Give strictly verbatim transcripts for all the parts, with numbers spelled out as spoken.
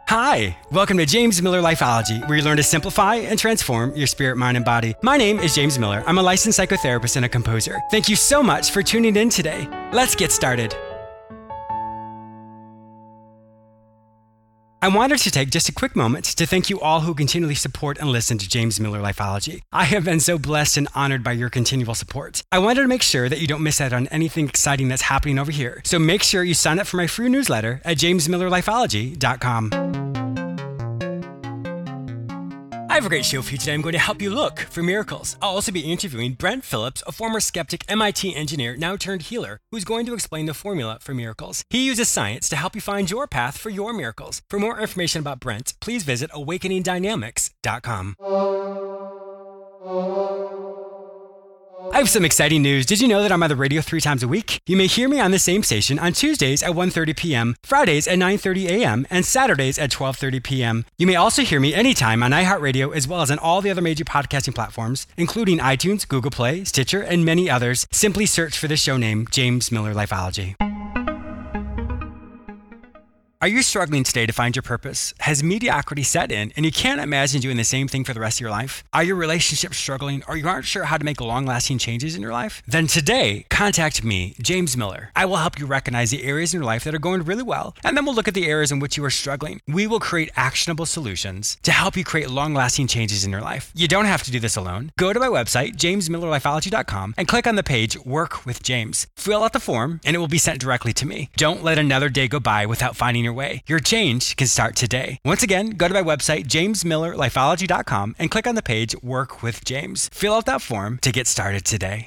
Hi, welcome to James Miller Lifeology, where you learn to simplify and transform your spirit, mind, and body. My name is James Miller. I'm a licensed psychotherapist and a composer. Thank you so much for tuning in today. Let's get started. I wanted to take just a quick moment to thank you all who continually support and listen to James Miller Lifeology. I have been so blessed and honored by your continual support. I wanted to make sure that you don't miss out on anything exciting that's happening over here. So make sure you sign up for my free newsletter at james miller lifeology dot com. I have a great show for you today. I'm going to help you look for miracles. I'll also be interviewing Brent Phillips, a former skeptic M I T engineer, now turned healer, who's going to explain the formula for miracles. He uses science to help you find your path for your miracles. For more information about Brent, please visit awakening dynamics dot com. I have some exciting news. Did you know that I'm on the radio three times a week? You may hear me on the same station on Tuesdays at one thirty p.m., Fridays at nine thirty a.m., and Saturdays at twelve thirty p.m. You may also hear me anytime on iHeartRadio as well as on all the other major podcasting platforms, including iTunes, Google Play, Stitcher, and many others. Simply search for the show name, James Miller Lifeology. Are you struggling today to find your purpose? Has mediocrity set in and you can't imagine doing the same thing for the rest of your life? Are your relationships struggling or you aren't sure how to make long-lasting changes in your life? Then today, contact me, James Miller. I will help you recognize the areas in your life that are going really well, and then we'll look at the areas in which you are struggling. We will create actionable solutions to help you create long-lasting changes in your life. You don't have to do this alone. Go to my website, james miller lifeology dot com, and click on the page Work with James. Fill out the form and it will be sent directly to me. Don't let another day go by without finding your way. Your change can start today. Once again, go to my website, james miller lifeology dot com, and click on the page Work with James. Fill out that form to get started today.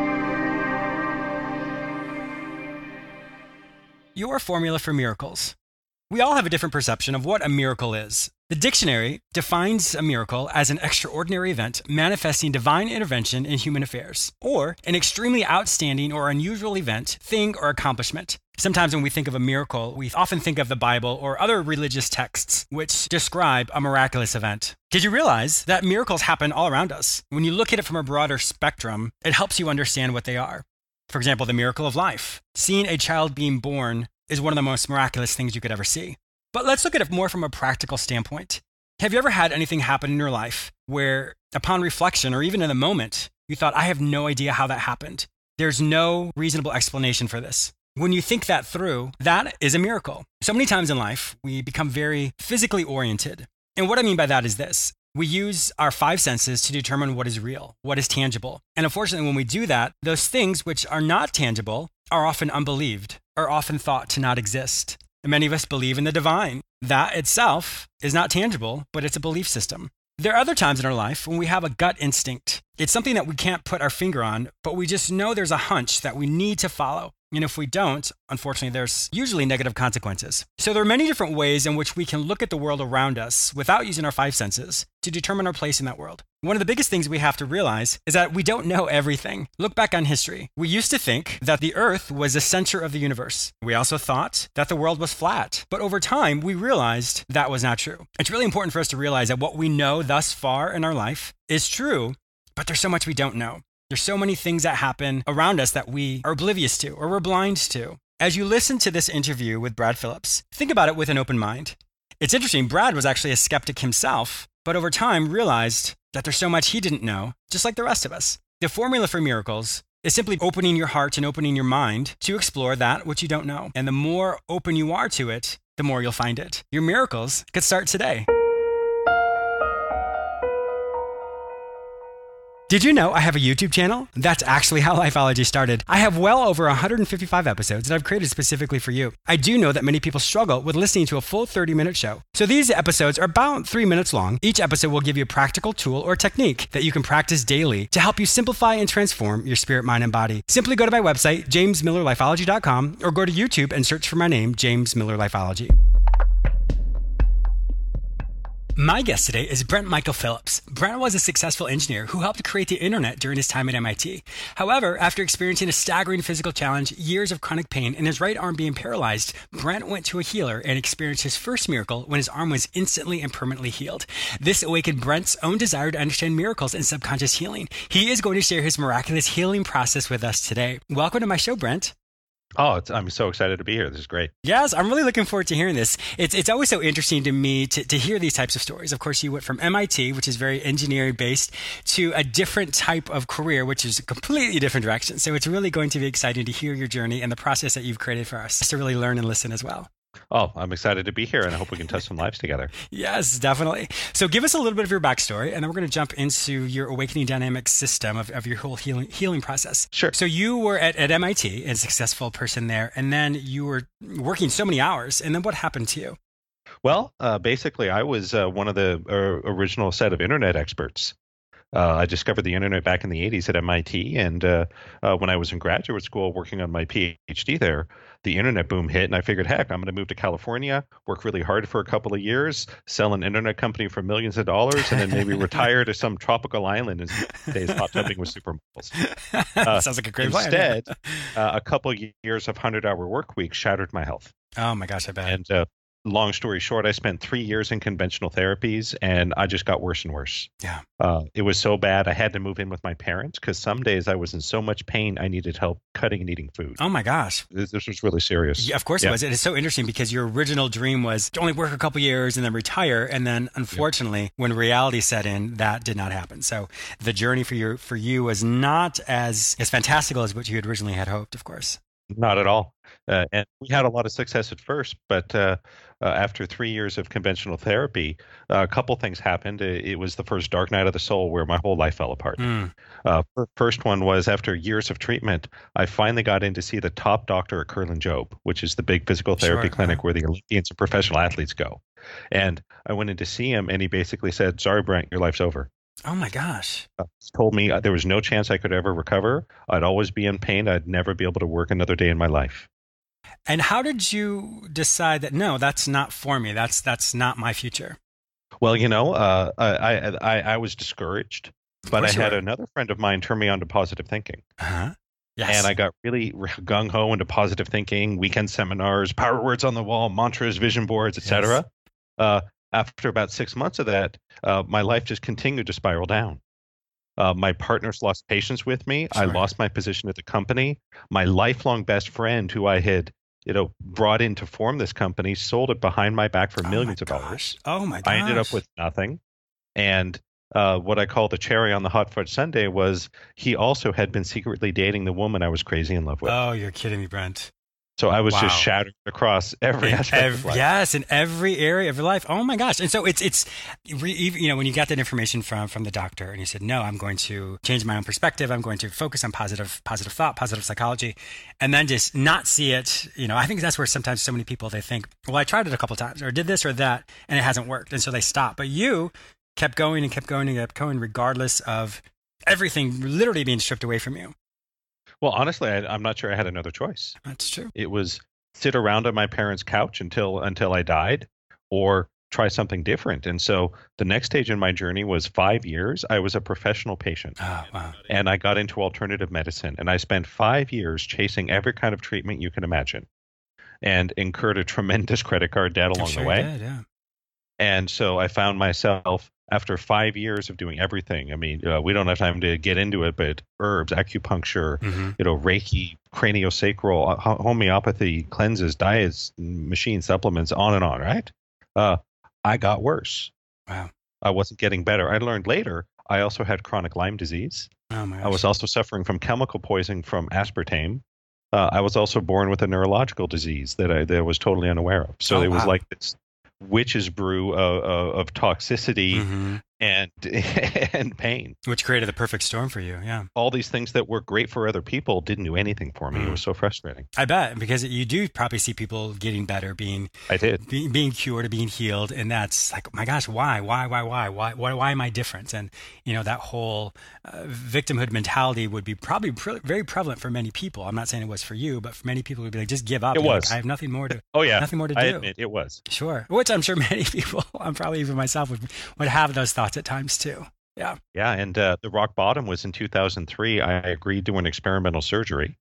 Your formula for miracles. We all have a different perception of what a miracle is. The dictionary defines a miracle as an extraordinary event manifesting divine intervention in human affairs, or an extremely outstanding or unusual event, thing, or accomplishment. Sometimes when we think of a miracle, we often think of the Bible or other religious texts which describe a miraculous event. Did you realize that miracles happen all around us? When you look at it from a broader spectrum, it helps you understand what they are. For example, the miracle of life. Seeing a child being born is one of the most miraculous things you could ever see. But let's look at it more from a practical standpoint. Have you ever had anything happen in your life where, upon reflection or even in the moment, you thought, I have no idea how that happened? There's no reasonable explanation for this. When you think that through, that is a miracle. So many times in life, we become very physically oriented. And what I mean by that is this. We use our five senses to determine what is real, what is tangible. And unfortunately, when we do that, those things which are not tangible are often unbelieved, are often thought to not exist. And many of us believe in the divine. That itself is not tangible, but it's a belief system. There are other times in our life when we have a gut instinct. It's something that we can't put our finger on, but we just know there's a hunch that we need to follow. And if we don't, unfortunately, there's usually negative consequences. So there are many different ways in which we can look at the world around us without using our five senses to determine our place in that world. One of the biggest things we have to realize is that we don't know everything. Look back on history. We used to think that the earth was the center of the universe. We also thought that the world was flat. But over time, we realized that was not true. It's really important for us to realize that what we know thus far in our life is true, but there's so much we don't know. There's so many things that happen around us that we are oblivious to or we're blind to. As you listen to this interview with Brad Phillips, think about it with an open mind. It's interesting, Brad was actually a skeptic himself, but over time realized that there's so much he didn't know, just like the rest of us. The formula for miracles is simply opening your heart and opening your mind to explore that which you don't know. And the more open you are to it, the more you'll find it. Your miracles could start today. Did you know I have a YouTube channel? That's actually how Lifeology started. I have well over one hundred fifty-five episodes that I've created specifically for you. I do know that many people struggle with listening to a full thirty-minute show. So these episodes are about three minutes long. Each episode will give you a practical tool or technique that you can practice daily to help you simplify and transform your spirit, mind, and body. Simply go to my website, james miller lifeology dot com, or go to YouTube and search for my name, James Miller Lifeology. My guest today is Brent Michael Phillips. Brent was a successful engineer who helped create the internet during his time at M I T. However, after experiencing a staggering physical challenge, years of chronic pain, and his right arm being paralyzed, Brent went to a healer and experienced his first miracle when his arm was instantly and permanently healed. This awakened Brent's own desire to understand miracles and subconscious healing. He is going to share his miraculous healing process with us today. Welcome to my show, Brent. Oh, it's, I'm so excited to be here. This is great. Yes, I'm really looking forward to hearing this. It's it's always so interesting to me to, to hear these types of stories. Of course, you went from M I T, which is very engineering based, to a different type of career, which is a completely different direction. So it's really going to be exciting to hear your journey and the process that you've created for us to really learn and listen as well. Oh, I'm excited to be here, and I hope we can touch some lives together. Yes, definitely. So give us a little bit of your backstory, and then we're going to jump into your awakening dynamics system of, of your whole healing healing process. Sure. So you were at, at M I T, a successful person there, and then you were working so many hours, and then what happened to you? Well, uh, basically, I was uh, one of the uh, original set of internet experts. Uh, I discovered the internet back in the eighties at M I T, and uh, uh, when I was in graduate school working on my PhD there, the internet boom hit, and I figured, heck, I'm going to move to California, work really hard for a couple of years, sell an internet company for millions of dollars, and then maybe retire to some tropical island and days hot tubbing with supermodels. Uh, Sounds like a great plan. instead, uh, a couple of years of hundred-hour work weeks shattered my health. Oh my gosh, I bet. And uh, long story short, I spent three years in conventional therapies, and I just got worse and worse. Yeah. Uh, it was so bad, I had to move in with my parents because some days I was in so much pain, I needed help cutting and eating food. Oh my gosh. This, this was really serious. Yeah, of course Yeah. it was. It is so interesting because your original dream was to only work a couple years and then retire. And then unfortunately, yeah. when reality set in, that did not happen. So the journey for your for you was not as, as fantastical as what you had originally had hoped, of course. Not at all. Uh, and we had a lot of success at first, but uh, uh, after three years of conventional therapy, uh, a couple things happened. It, it was the first dark night of the soul where my whole life fell apart. Mm. Uh, first one was after years of treatment, I finally got in to see the top doctor at Kerlan Jobe, which is the big physical therapy Sure, clinic uh-huh. where the Olympians and professional athletes go. And I went in to see him, and he basically said, "Sorry, Brent, your life's over." Oh my gosh. Uh, he told me uh, there was no chance I could ever recover. I'd always be in pain. I'd never be able to work another day in my life. And how did you decide that, no, that's not for me? That's that's not my future? Well, you know, uh, I, I I was discouraged, but I had were. another friend of mine turn me on to positive thinking. Uh-huh. Yes. And I got really gung ho into positive thinking, weekend seminars, power words on the wall, mantras, vision boards, et cetera. Yes. Uh, after about six months of that, uh, my life just continued to spiral down. Uh, my partners lost patience with me. Sure. I lost my position at the company. My lifelong best friend, who I had, you know, brought in to form this company, sold it behind my back for Oh millions my of gosh. dollars. Oh my gosh. I ended up with nothing. And uh, what I call the cherry on the hot fudge sundae was he also had been secretly dating the woman I was crazy in love with. Oh, you're kidding me, Brent. So I was Wow. just shattered across every In aspect ev- of life. Yes, in every area of your life. Oh my gosh! And so it's it's re- you know when you got that information from from the doctor and you said, no, I'm going to change my own perspective. I'm going to focus on positive positive thought, positive psychology, and then just not see it. You know, I think that's where sometimes so many people they think, well, I tried it a couple times or did this or that and it hasn't worked, and so they stop. But you kept going and kept going and kept going regardless of everything literally being stripped away from you. Well, honestly, I, I'm not sure I had another choice. That's true. It was sit around on my parents' couch until until I died, or try something different. And so the next stage in my journey was five years. I was a professional patient. Oh wow. And I got into alternative medicine. And I spent five years chasing every kind of treatment you can imagine and incurred a tremendous credit card debt I'm along sure the way. you did, yeah. And so I found myself after five years of doing everything. I mean, uh, we don't have time to get into it, but herbs, acupuncture, Mhm. you know, Reiki, craniosacral, uh, homeopathy, cleanses, diets, machine supplements, on and on, right? Uh, I got worse. Wow. I wasn't getting better. I learned later I also had chronic Lyme disease. Oh my gosh. I was also suffering from chemical poisoning from aspartame. Uh, I was also born with a neurological disease that I, that I was totally unaware of. So Oh, it was wow. like this witch's brew of, of, of toxicity Mhm. and and pain. Which created the perfect storm for you, yeah. All these things that were great for other people didn't do anything for me. Mm. It was so frustrating. I bet, because you do probably see people getting better, being I did. being, being cured or being healed, and that's like, my gosh, why, why, why, why, why, why, why am I different? And you know that whole uh, victimhood mentality would be probably pre- very prevalent for many people. I'm not saying it was for you, but for many people, would be like, just give up. It You're like, was. I have nothing more to. Oh yeah, Nothing more to I do. admit it was. Sure, which I'm sure many people, I'm probably even myself, would would have those thoughts at times too. Yeah. Yeah, and uh, the rock bottom was in two thousand three. I agreed to an experimental surgery,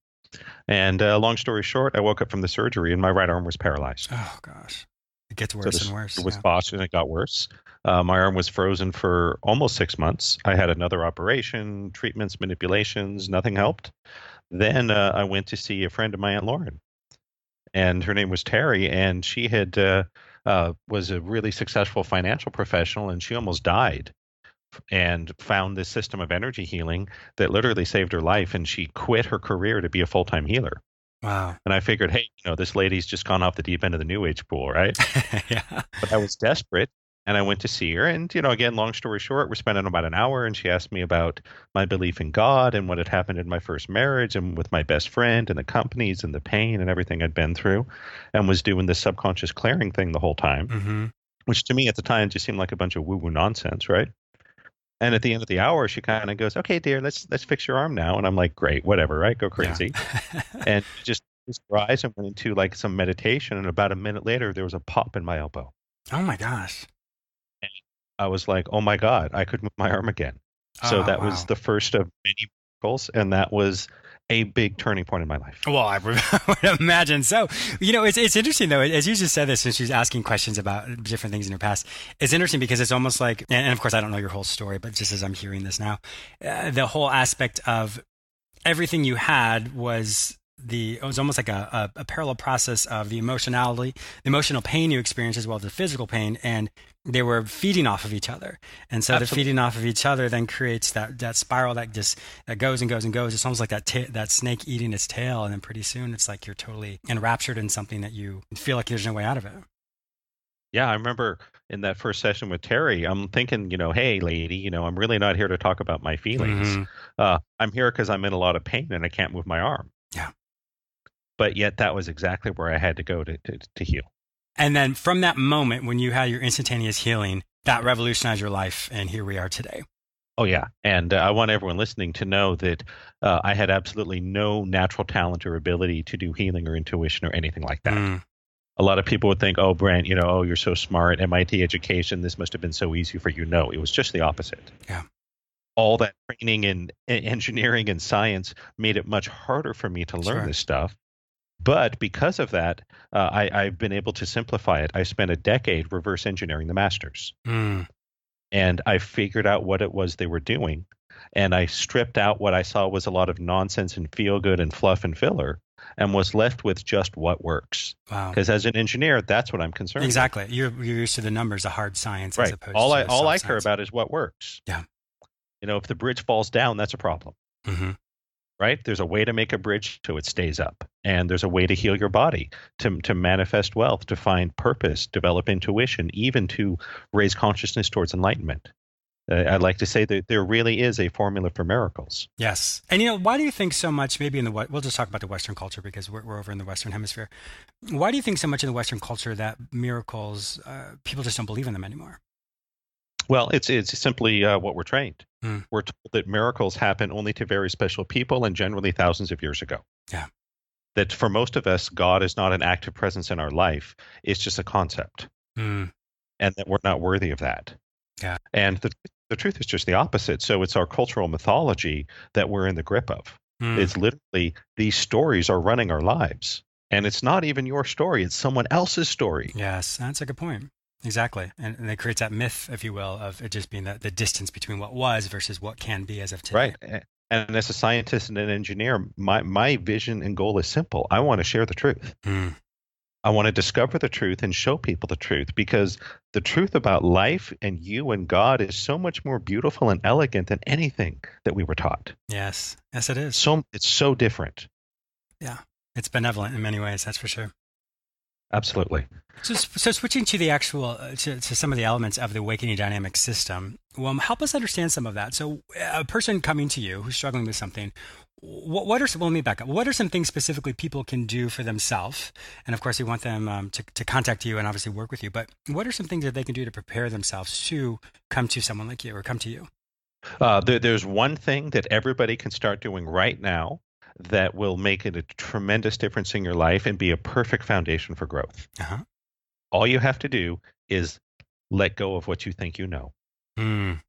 and uh, long story short, I woke up from the surgery and my right arm was paralyzed. Oh gosh, it gets So worse this- and worse. It was yeah. botched and it got worse. Uh, my arm was frozen for almost six months. I had another operation, treatments, manipulations. Nothing helped. Then uh, I went to see a friend of my Aunt Lauren, and her name was Terry, and she had uh, uh, was a really successful financial professional, and she almost died, and found this system of energy healing that literally saved her life, and she quit her career to be a full time healer. Wow. And I figured, hey, you know, this lady's just gone off the deep end of the new age pool, right? Yeah. But I was desperate. And I went to see her. And, you know, again, long story short, we're spending about an hour. And she asked me about my belief in God and what had happened in my first marriage and with my best friend and the companies and the pain and everything I'd been through, and was doing this subconscious clearing thing the whole time, Mm-hmm. which to me at the time just seemed like a bunch of woo-woo nonsense, right? And at the end of the hour, she kind of goes, okay, dear, let's let's fix your arm now. And I'm like, great, whatever, right? Go crazy. Yeah. And she just closed her eyes and went into like some meditation. And about a minute later, there was a pop in my elbow. Oh my gosh. I was like, oh my God, I could move my arm again. So Oh, that wow. was the first of many miracles, and that was a big turning point in my life. Well, I would would imagine so. You know, it's it's interesting though, as you just said this, and she's asking questions about different things in her past. It's interesting because it's almost like, and, and of course I don't know your whole story, but just as I'm hearing this now, uh, the whole aspect of everything you had was the it was almost like a, a, a parallel process of the emotionality, the emotional pain you experienced as well as the physical pain, and they were feeding off of each other. And so Absolutely. the feeding off of each other then creates that that spiral that just that goes and goes and goes. It's almost like that ta- that snake eating its tail, and then pretty soon it's like you're totally enraptured in something that you feel like there's no way out of it. Yeah, I remember in that first session with Terry, I'm thinking, you know, hey, lady, you know, I'm really not here to talk about my feelings. Mhm. Uh, I'm here because I'm in a lot of pain and I can't move my arm. Yeah. But yet that was exactly where I had to go to, to, to heal. And then from that moment when you had your instantaneous healing, that revolutionized your life, and here we are today. Oh, yeah. And uh, I want everyone listening to know that uh, I had absolutely no natural talent or ability to do healing or intuition or anything like that. Mm. A lot of people would think, oh, Brent, you know, oh, you're so smart, M I T education, this must have been so easy for you. No, it was just the opposite. Yeah. All that training in e- engineering and science made it much harder for me to learn Sure. this stuff. But because of that, uh, I, I've been able to simplify it. I spent a decade reverse engineering the masters, Mm. and I figured out what it was they were doing. And I stripped out what I saw was a lot of nonsense and feel good and fluff and filler, and was left with just what works. Wow. Because as an engineer, that's what I'm concerned Exactly. You're you're used to the numbers, the hard science, with. as Right. opposed All to I the all I soft care science. about is what works. Yeah. You know, if the bridge falls down, that's a problem. Mm-hmm. Right? There's a way to make a bridge so it stays up. And there's a way to heal your body, to, to manifest wealth, to find purpose, develop intuition, even to raise consciousness towards enlightenment. Uh, I'd like to say that there really is a formula for miracles. Yes. And, you know, why do you think so much, maybe in the, we- we'll just talk about the Western culture because we're, we're over in the Western hemisphere. Why do you think so much in the Western culture that miracles, uh, people just don't believe in them anymore? Well, it's it's simply uh, what we're trained. Hmm. We're told that miracles happen only to very special people and generally thousands of years ago. Yeah. That for most of us, God is not an active presence in our life. It's just a concept. Mm. And that we're not worthy of that. Yeah. And the the truth is just the opposite. So it's our cultural mythology that we're in the grip of. Mm. It's literally these stories are running our lives. And it's not even your story. It's someone else's story. Yes, that's a good point. Exactly. And, and it creates that myth, if you will, of it just being the, the distance between what was versus what can be as of today. Right. A- And as a scientist and an engineer, my, my vision and goal is simple. I want to share the truth. Mm. I want to discover the truth and show people the truth, because the truth about life and you and God is so much more beautiful and elegant than anything that we were taught. Yes. Yes, it is. So it's so different. Yeah. It's benevolent in many ways, that's for sure. Absolutely. So, so switching to the actual, uh, to, to some of the elements of the awakening dynamic system, well, help us understand some of that. So a person coming to you who's struggling with something, what, what are some, well, let me back up. What are some things specifically people can do for themselves? And of course, you want them um, to, to contact you and obviously work with you, but what are some things that they can do to prepare themselves to come to someone like you or come to you? Uh, there, there's one thing that everybody can start doing right now that will make it a tremendous difference in your life and be a perfect foundation for growth. Uh-huh. All you have to do is let go of what you think you know. Mm.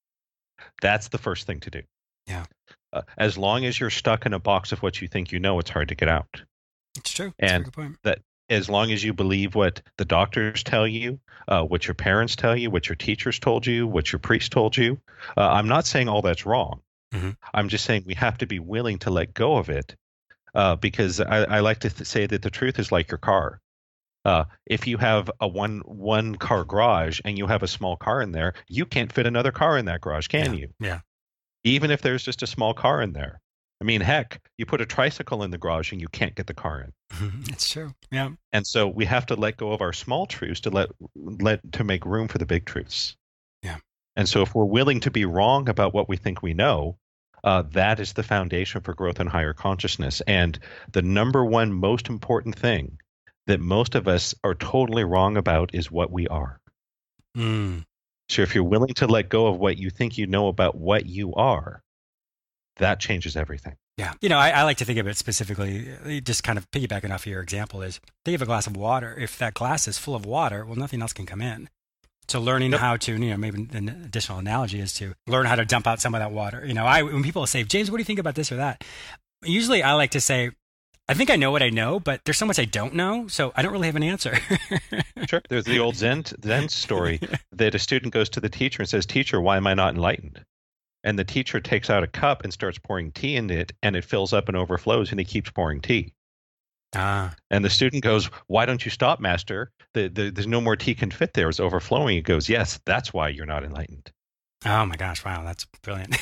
That's the first thing to do. Yeah. Uh, as long as you're stuck in a box of what you think you know, it's hard to get out. It's true. That's And a good point. that as long as you believe what the doctors tell you, uh, what your parents tell you, what your teachers told you, what your priest told you, uh, I'm not saying all that's wrong. Mm-hmm. I'm just saying we have to be willing to let go of it, uh, because I, I like to th- say that the truth is like your car. Uh, if you have a one one car garage and you have a small car in there, you can't fit another car in that garage, can Yeah. you? Yeah. Even if there's just a small car in there. I mean, heck, you put a tricycle in the garage and you can't get the car in. It's true. Yeah. And so we have to let go of our small truths to let let to make room for the big truths. Yeah. And so if we're willing to be wrong about what we think we know, uh, that is the foundation for growth in higher consciousness. And the number one most important thing that most of us are totally wrong about is what we are. Mm. So if you're willing to let go of what you think you know about what you are, that changes everything. Yeah. You know, I, I like to think of it specifically, just kind of piggybacking off of your example is think of a glass of water. If that glass is full of water, well, nothing else can come in. So learning Yep. how to, you know, maybe an additional analogy is to learn how to dump out some of that water. You know, I when people say, James, what do you think about this or that? Usually I like to say, I think I know what I know, but there's so much I don't know, so I don't really have an answer. Sure. There's the old Zen Zen story that a student goes to the teacher and says, "Teacher, why am I not enlightened?" And the teacher takes out a cup and starts pouring tea in it, and it fills up and overflows, and he keeps pouring tea. Ah, And the student goes, "Why don't you stop, master? The, the, there's no more tea can fit there. It's overflowing." He goes, "Yes, that's why you're not enlightened." oh my gosh, wow, that's brilliant.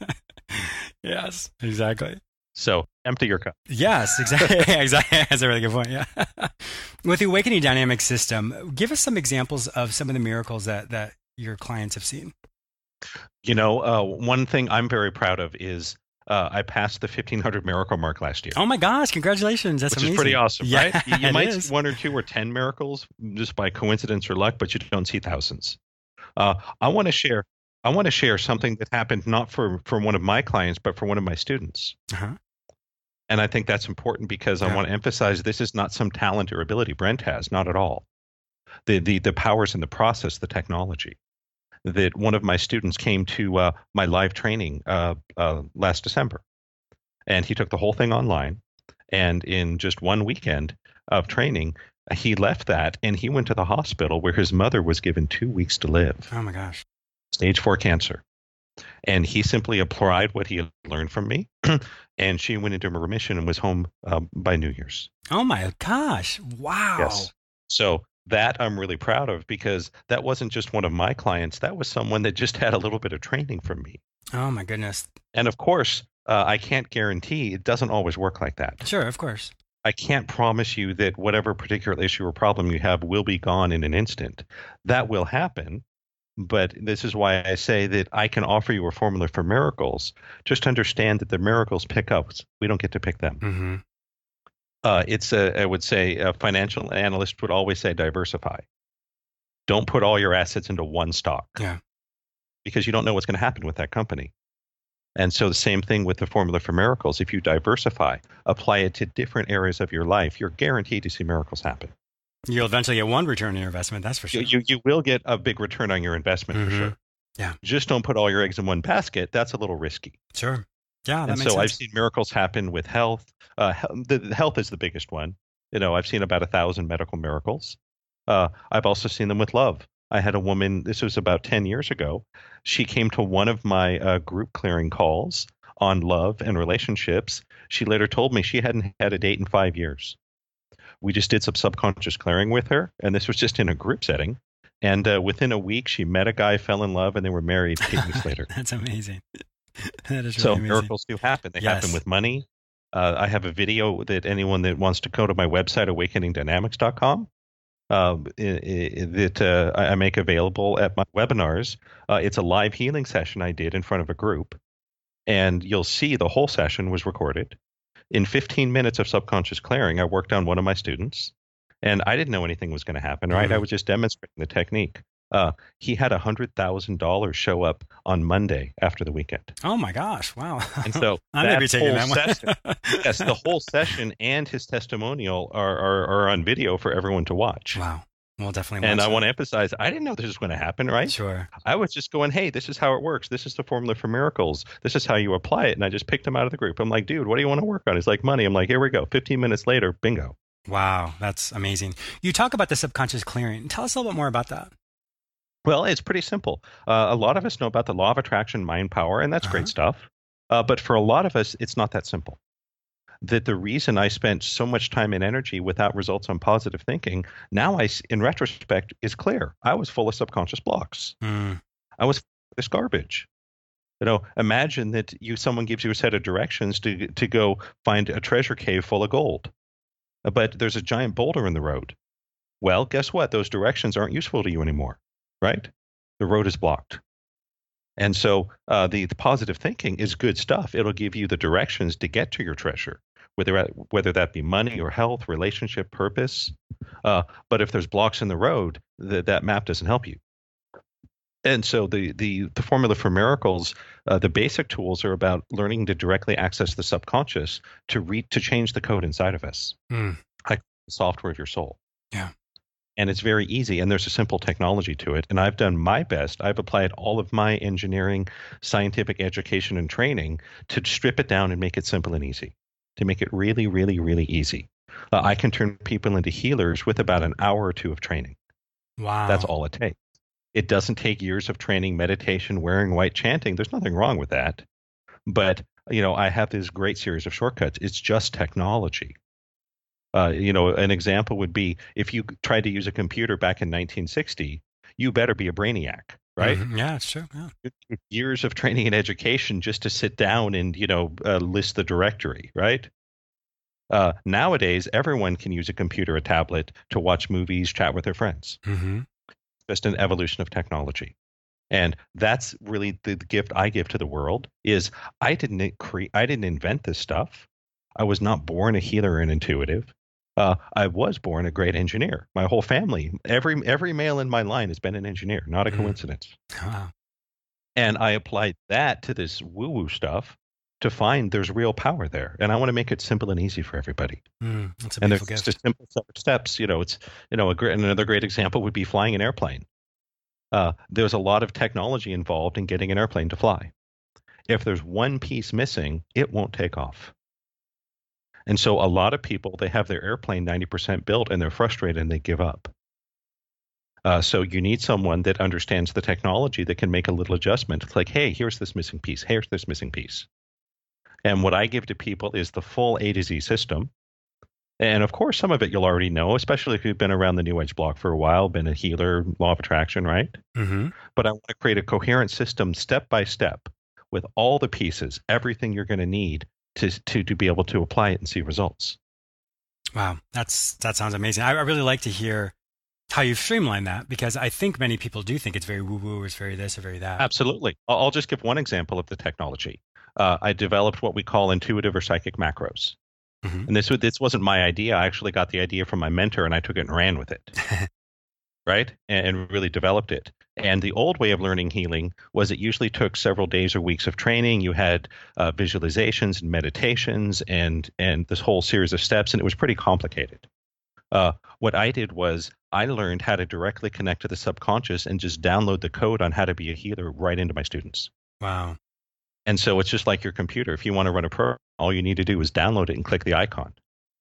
Yes, exactly. So empty your cup. Yes, exactly. Exactly. That's a really good point. Yeah. With the Awakening Dynamic System, give us some examples of some of the miracles that, that your clients have seen. You know, uh, one thing I'm very proud of is uh, I passed the fifteen hundred miracle mark last year. Oh my gosh, congratulations. That's Which amazing. is pretty awesome, Yeah, right? You, you it might is. see one or two or ten miracles just by coincidence or luck, but you don't see thousands. Uh, I want to share. I want to share something that happened not for for one of my clients, but for one of my students. Uh-huh. And I think that's important because Yeah. I want to emphasize this is not some talent or ability Brent has, not at all. The the the powers in the process, the technology. That one of my students came to uh, my live training uh, uh, last December, and he took the whole thing online. And in just one weekend of training, he left that and he went to the hospital where his mother was given two weeks to live, Oh my gosh. stage four cancer. And he simply applied what he had learned from me, and she went into remission and was home um, by New Year's. Oh my gosh. Wow. Yes. So that I'm really proud of because that wasn't just one of my clients. That was someone that just had a little bit of training from me. Oh my goodness. And of course, uh, I can't guarantee it doesn't always work like that. Sure, of course. I can't promise you that whatever particular issue or problem you have will be gone in an instant. That will happen. But this is why I say that I can offer you a formula for miracles. Just understand that the miracles pick up. We don't get to pick them. Mm-hmm. Uh, it's a, I would say a financial analyst would always say diversify. Don't put all your assets into one stock. Yeah. Because you don't know what's going to happen with that company. And so the same thing with the formula for miracles. If you diversify, apply it to different areas of your life, you're guaranteed to see miracles happen. You'll eventually get one return on your investment, that's for sure. You, you, you will get a big return on your investment Mhm. for sure. Yeah. Just don't put all your eggs in one basket. That's a little risky. Sure. Yeah, that And makes so I've sense. seen miracles happen with health. Uh, he- the, the health is the biggest one. You know, I've seen about a thousand medical miracles. Uh, I've also seen them with love. I had a woman, this was about ten years ago. She came to one of my uh, group clearing calls on love and relationships. She later told me she hadn't had a date in five years. We just did some subconscious clearing with her, and this was just in a group setting. And uh, within a week, she met a guy, fell in love, and they were married eight weeks later. That's amazing. That is really So amazing. miracles do happen. They Yes. happen with money. Uh, I have a video that anyone that wants to go to my website, awakening dynamics dot com, uh, i- i- that uh, I I make available at my webinars. Uh, it's a live healing session I did in front of a group. And you'll see the whole session was recorded. In fifteen minutes of subconscious clearing, I worked on one of my students. And I didn't know anything was going to happen, right? Mhm. I was just demonstrating the technique. Uh, he had one hundred thousand dollars show up on Monday after the weekend. Oh my gosh. Wow. And so I may that be taking whole that session, one. yes, the whole session and his testimonial are, are, are on video for everyone to watch. Wow. We'll definitely And watch I that. want to emphasize, I didn't know this was going to happen, right? Sure. I was just going, hey, this is how it works. This is the formula for miracles. This is how you apply it. And I just picked him out of the group. I'm like, dude, what do you want to work on? He's like, money. I'm like, here we go. fifteen minutes later, bingo. Wow. That's amazing. You talk about the subconscious clearing. Tell us a little bit more about that. Well, it's pretty simple. Uh, a lot of us know about the law of attraction, mind power, and that's Uh-huh. great stuff. Uh, but for a lot of us, it's not that simple. That the reason I spent so much time and energy without results on positive thinking, now I, s- in retrospect, is clear. I was full of subconscious blocks. Mm. I was full of this garbage. You know, imagine that you someone gives you a set of directions to to go find a treasure cave full of gold, but there's a giant boulder in the road. Well, guess what? Those directions aren't useful to you anymore, right? The road is blocked. And so uh, the, the positive thinking is good stuff. It'll give you the directions to get to your treasure, whether that- whether that be money or health, relationship, purpose. Uh, but if there's blocks in the road, th- that map doesn't help you. And so the the the formula for miracles, uh, the basic tools are about learning to directly access the subconscious to read to change the code inside of us, Mm. like the software of your soul. Yeah. And it's very easy, and there's a simple technology to it. And I've done my best. I've applied all of my engineering, scientific education, and training to strip it down and make it simple and easy, to make it really, really, really easy. Uh, I can turn people into healers with about an hour or two of training. Wow. That's all it takes. It doesn't take years of training, meditation, wearing white, chanting. There's nothing wrong with that. But, you know, I have this great series of shortcuts. It's just technology. Uh, you know, an example would be if you tried to use a computer back in nineteen sixty, you better be a brainiac, right? Mhm. Yeah, it's true. Yeah. Years of training and education just to sit down and, you know, uh, list the directory, right? Uh, nowadays, everyone can use a computer, a tablet to watch movies, chat with their friends. Mm-hmm. Just an evolution of technology. And that's really the, the gift I give to the world is I didn't create, I didn't invent this stuff. I was not born a healer and intuitive. Uh, I was born a great engineer. My whole family, every every male in my line has been an engineer, not a Mm. coincidence. Wow. And I applied that to this woo-woo stuff to find there's real power there. And I want to make it simple and easy for everybody. Mm. That's a And beautiful there's gift. just simple set of steps. You know, it's you know a great, another great example would be flying an airplane. Uh, there's a lot of technology involved in getting an airplane to fly. If there's one piece missing, it won't take off. And so a lot of people, they have their airplane ninety percent built and they're frustrated and they give up. Uh, so you need someone that understands the technology that can make a little adjustment. It's like, hey, here's this missing piece. Here's this missing piece. And what I give to people is the full A to Z system. And of course, some of it you'll already know, especially if you've been around the New Age block for a while, been a healer, law of attraction, right? Mm-hmm. But I want to create a coherent system step by step with all the pieces, everything you're going to need to, to, to be able to apply it and see results. Wow. That's, that sounds amazing. I, I really like to hear how you've streamlined that because I think many people do think it's very woo-woo, it's very this or very that. Absolutely. I'll, I'll just give one example of the technology. Uh, I developed what we call intuitive or psychic macros. Mm-hmm. And this, this wasn't my idea. I actually got the idea from my mentor and I took it and ran with it. Right? And, and really developed it. And the old way of learning healing was it usually took several days or weeks of training. You had uh, visualizations and meditations and and this whole series of steps, and it was pretty complicated. Uh, what I did was I learned how to directly connect to the subconscious and just download the code on how to be a healer right into my students. Wow. And so it's just like your computer. If you want to run a program, all you need to do is download it and click the icon.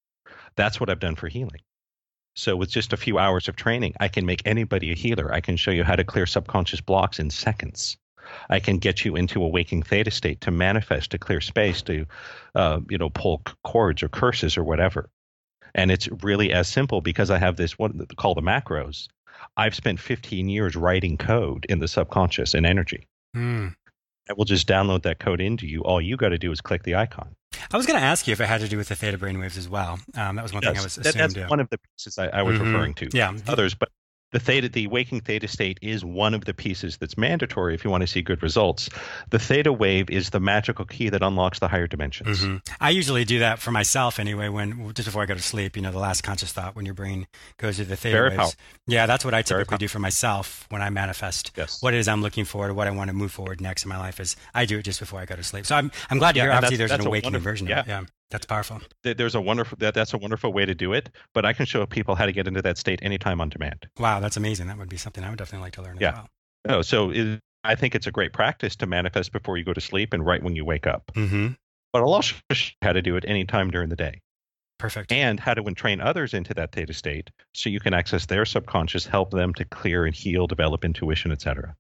That's what I've done for healing. So with just a few hours of training, I can make anybody a healer. I can show you how to clear subconscious blocks in seconds. I can get you into a waking theta state to manifest, to clear space, to uh, you know, pull cords or curses or whatever. And it's really as simple because I have this what called the macros. I've spent fifteen years writing code in the subconscious and energy. Mm. I will just download that code into you. All you got to do is click the icon. I was going to ask you if it had to do with the theta brainwaves as well. Um, that was one Yes, thing I was that, assumed. that's Yeah. one of the pieces I, I was Mhm. referring to. Yeah. Others, but the theta, the waking theta state is one of the pieces that's mandatory if you want to see good results. The theta wave is the magical key that unlocks the higher dimensions. Mhm. I usually do that for myself anyway. When just before I go to sleep, you know, the last conscious thought when your brain goes to the theta Very waves. powerful. Yeah, that's what I Very typically powerful. do for myself when I manifest Yes. what it is I'm looking for, what I want to move forward next in my life. Is I do it just before I go to sleep. So I'm I'm glad to Yeah, hear. and Obviously, that's- there's an that's a awakening wonderful- version yeah. of it. Yeah, that's powerful. There- There's a wonderful that that's a wonderful way to do it, but I can show people how to get into that state anytime on demand. Wow, that's amazing. That would be something I would definitely like to learn Yeah. as well. Oh, so it, I think it's a great practice to manifest before you go to sleep and right when you wake up. Mm-hmm. But I'll also show you how to do it anytime during the day. Perfect. And how to entrain others into that theta state so you can access their subconscious, help them to clear and heal, develop intuition, et cetera.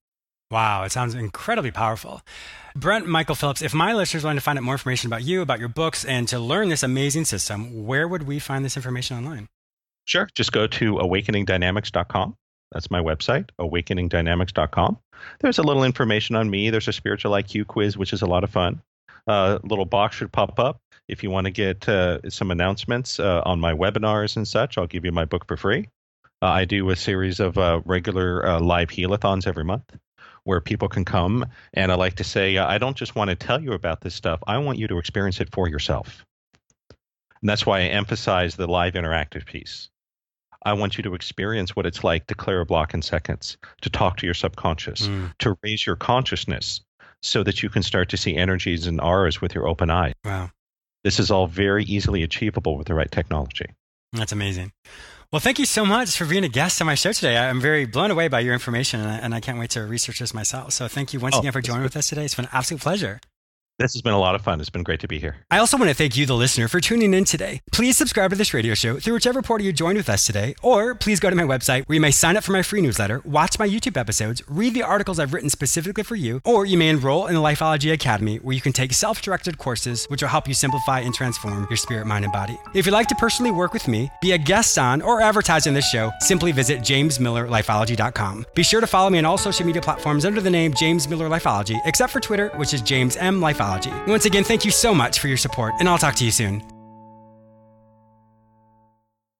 Wow, it sounds incredibly powerful. Brent Michael Phillips, if my listeners want to find out more information about you, about your books, and to learn this amazing system, where would we find this information online? Sure. Just go to awakening dynamics dot com. That's my website, awakening dynamics dot com. There's a little information on me. There's a spiritual I Q quiz, which is a lot of fun. A uh, little box should pop up. If you want to get uh, some announcements uh, on my webinars and such, I'll give you my book for free. Uh, I do a series of uh, regular uh, live healathons every month, where people can come. And I like to say, I don't just want to tell you about this stuff. I want you to experience it for yourself. And that's why I emphasize the live interactive piece. I want you to experience what it's like to clear a block in seconds, to talk to your subconscious, mm. to raise your consciousness so that you can start to see energies and auras with your open eye. Wow. This is all very easily achievable with the right technology. That's amazing. Well, thank you so much for being a guest on my show today. I'm very blown away by your information, and I, and I can't wait to research this myself. So thank you once oh, again for joining with us today. It's been an absolute pleasure. This has been a lot of fun. It's been great to be here. I also want to thank you, the listener, for tuning in today. Please subscribe to this radio show through whichever portal you joined with us today, or please go to my website where you may sign up for my free newsletter, watch my YouTube episodes, read the articles I've written specifically for you, or you may enroll in the Lifeology Academy where you can take self-directed courses which will help you simplify and transform your spirit, mind, and body. If you'd like to personally work with me, be a guest on, or advertise on this show, simply visit james miller lifeology dot com. Be sure to follow me on all social media platforms under the name James Miller Lifeology, except for Twitter, which is James M Lifeology. Once again, thank you so much for your support, and I'll talk to you soon.